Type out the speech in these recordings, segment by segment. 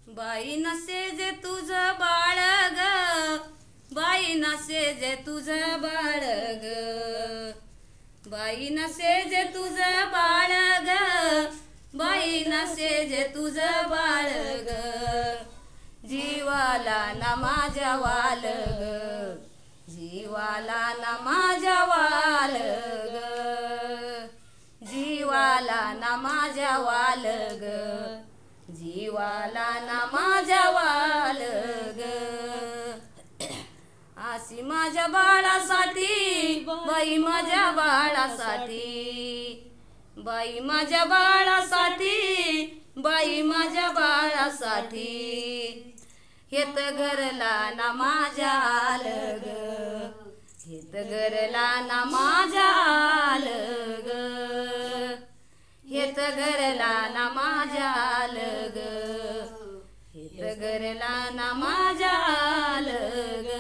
बाई नसे जे तुझं बाळ ग, बाई नसे जे तुझं बाळ ग, बाई नसे जे तुझं बाळ ग, बाई नसे जे तुझं बाळ ग, जीवाला ना माझ्या वाल ग, जीवाला ना माझ्या वाल ग, जीवाला ना माझ्या वाल ग, जीवाला ना माझ्या वाल ग. आशी माझ्या बाळासाठी, बाई माझ्या बाळासाठी, बाई माझ्या बाळासाठी, बाई माझ्या बाळासाठी, हेत घरला ना माझ्या आल ग, हेत घरला ना माझ्या आल ग, हेत घरला ना माझ्या आल ग, हेत घरला ना माझ्या आल ग.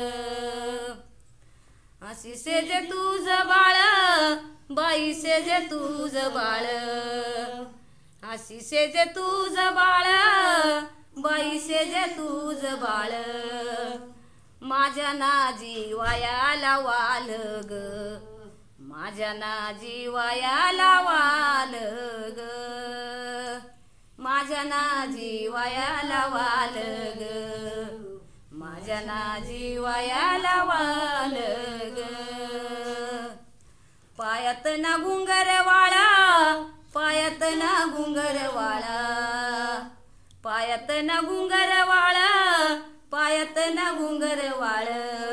अशी सेजे तुझं बाळ, बाई सेजे तुझं बाळ, अशी सेजे तुझं बाळ, बाई सेजे तुझं बाळ, माझ्या ना जीवायाला वाल ग, माझ्या ना जीवायाला वाल ग, माझ्या ना जीवायाला वाल ग, माझ्या ना जीवायाला वाल ग. पायात ना घुंगर वाळा, पायात ना घुंगर वाळा, पायात ना घुंगर वाळा, पायात ना घुंगर वाळ,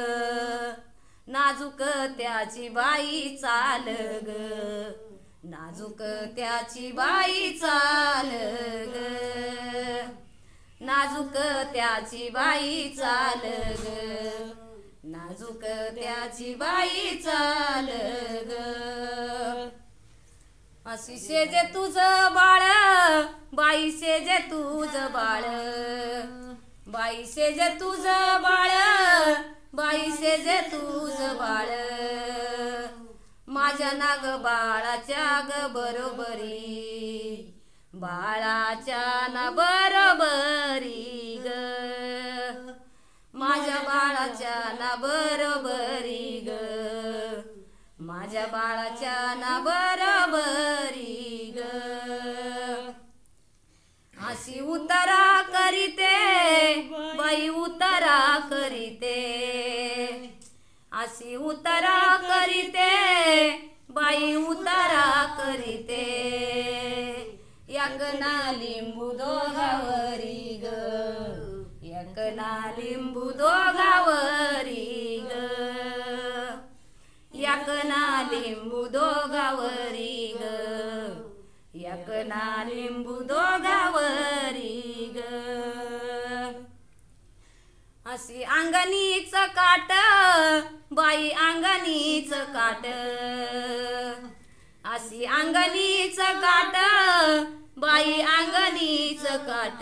नाजूक त्याची बाई चाल ग, नाजूक त्याची बाई चाल ग, नाजूक त्याची बाई चाल ग, नाजूक त्याची बाई चाल ग. अशी सेजे तुझं बाळ, बाई सेजे तुझं बाळ, बाई सेजे तुझं बाळ, बाई सेजे तुझं बाळ, माझ्या नाग बाळाच्या ग बरोबरी, बाळाच्या ना बरोबरी ग, माझ्या बाळाच्या ना बरोबरी ग, माझ्या बाळाच्या ना बरोबरी ग. अशी उतारा करीते, बाई उतारा करीते, अशी उतारा करीते, बाई उतारा करीते, एकना लिंबू दोघावरी ग, एकना लिंबू दोघावरी ग, एकना लिंबू दोघावरी ग, एकना लिंबू दोघावरी ग. अशी अंगणीच काट, बाई अंगणीच काट, अशी अंगणीच काट, बाई अंगणीच काट,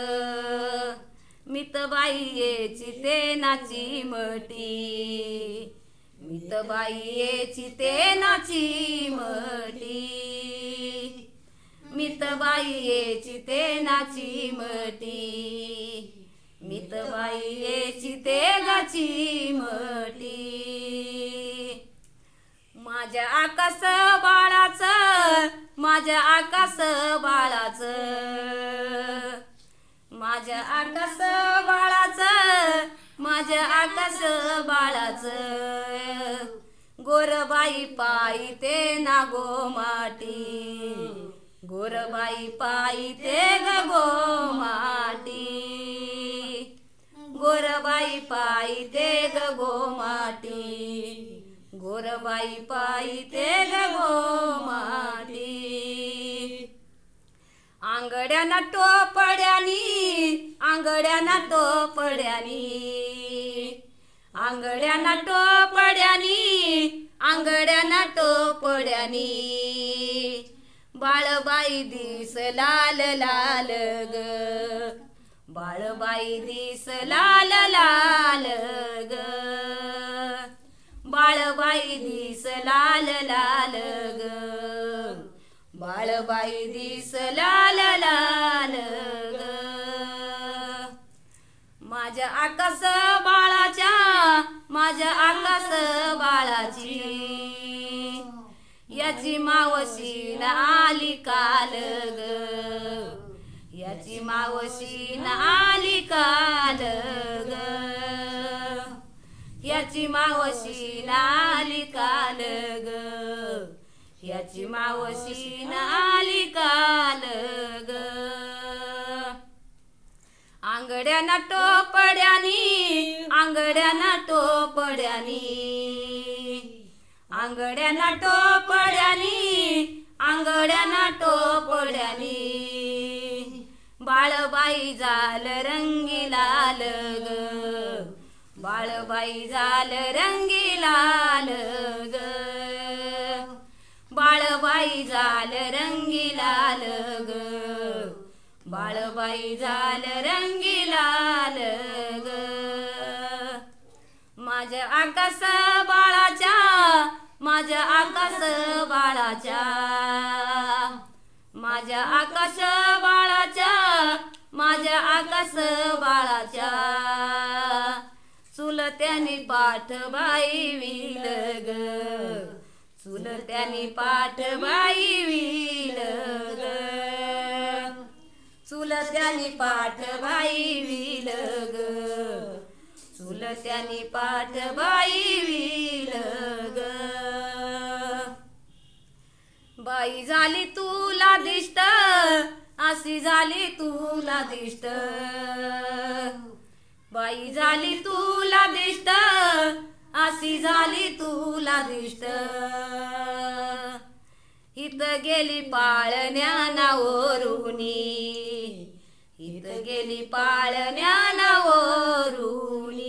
मित बाई येची तेनाची मटी, मित बाई येची तेनाची मटी, मित बाई येची तेनाची मटी, मित बाई येची तेगाची मटी, माझ्या आकाश बाळाचं, माझ्या आकाश बाळाचं, माझ्या आकाश बाळाचं, माझ्या आकाश बाळाचं, गोरबाई पायी ते ना गो माटी, गोरबाई पायी ते गो माटी, गोरबाई पायी ते गो माटी, गोरबाई पायी ते गो माटी. आंगड्याना टोपड्यानी, आंगड्याना टोपड्यानी, आंगड्याना टोपड्यानी, आंगड्याना टोपड्यानी, बाळबाई दिस लाल लाल ग, बाळबाई दिस लाल लाल ग, बाळबाई दिस लाल लाल ग, बाळबाई दिस लाल लाल ग. माझ्या आकाश बाळाच्या, माझ्या आकाश बाळाची याची मावशी न आली काल ग, याची मावशी न आली काल ग, याची मावशी न आली काल ग, याची मावशी न आली काल ग. आंगड्याना टोपड्यानी, आंगड्याना टोपड्यानी, आंगड्याना टोपड्यानी, आंगड्याना टोपड्यानी बाळबाई झाल रंगी लाल ग, बाळबाई झाल रंगी लाल ग, बाळबाई झाल रंगी लाल ग, बाळबाई झाल रंगी लाल ग. माझ्या आकाश बाळाच्या, माझ्या आकाश बाळाच्या, माझ्या आकाश बाळाच्या, माझ्या आकाश बाळाच्या चुलत्यानी पाठबाई विल ग, चुलत्यानी पाठबाई विल ग, चुलत्यानी पाठबाई विल ग, चुलत्यानी पाठबाई विल ग. बाई झाली तुला दिष्ट, अशी झाली तुला दिष्ट, बाई झाली तुला दिष्ट, अशी झाली तुला दिष्ट. इथं गेली पाळण्या नावरूनी, इथं गेली पाळण्या नावरूनी,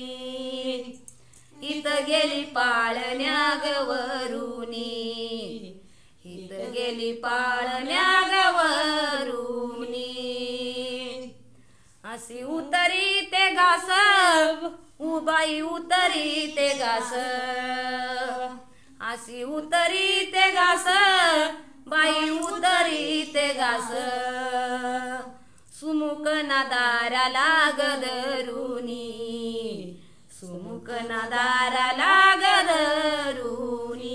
इथं गेली पाळण्या गवरूनी, इथं गेली पाळण्या गवरूनी. अशी उतरी ते घास, उबाई उतरी ते घास, अशी उतरी ते घास, बाई उतरी ते घास. सुमुख ना दाराला गदरुनी, सुमुख ना दाराला गदरुनी,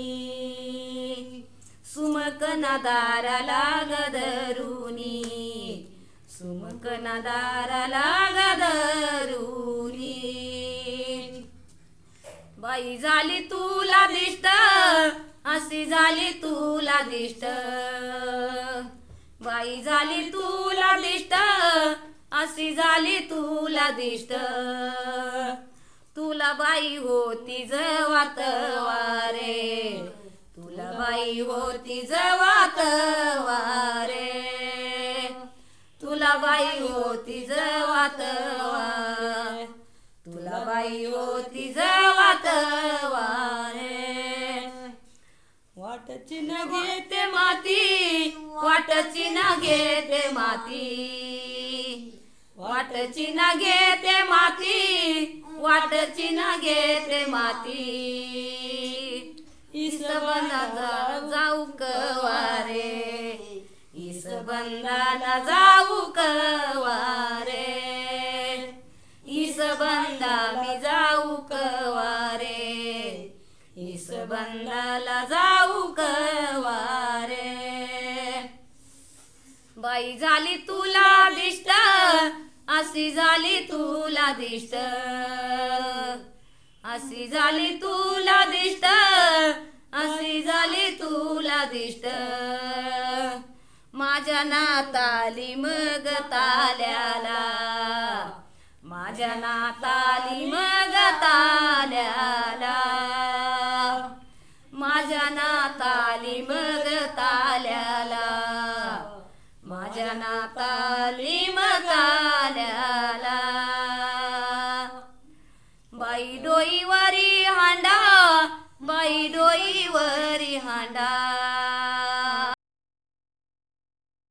सुमुख ना दाराला गदरुनी, सुमुख ना दाराला गदरुनी. बाई झाली तुला दिष्ट, अशी झाली तुला दिष्ट, बाई झाली तुला दिष्ट, अशी झाली तुला दिष्ट. तुला बाई होती जवात वारे, तुला बाई होती जवात वारे, तुला बाई होती जवात वारे, तुला बाई होती जवात वारे. वाटची न घेते माती, वाटची न घेते माती, वाटची न घेते माती, वाटची न घेते माती. इसबंदाला जाऊ कवारे, इसबंदाला जाऊ कवारे, इसबंदा मी जाऊ कवारे, इसबंदाला जाऊ कवारे. बाई झाली तुला दिष्ट, अशी झाली तुला दिष्ट, अशी झाली तुला दिष्ट, अशी झाली तुला दिष्ट. माझ्या नाताली मग ताल्याला, माझ्या नाताली मग ताल्याला,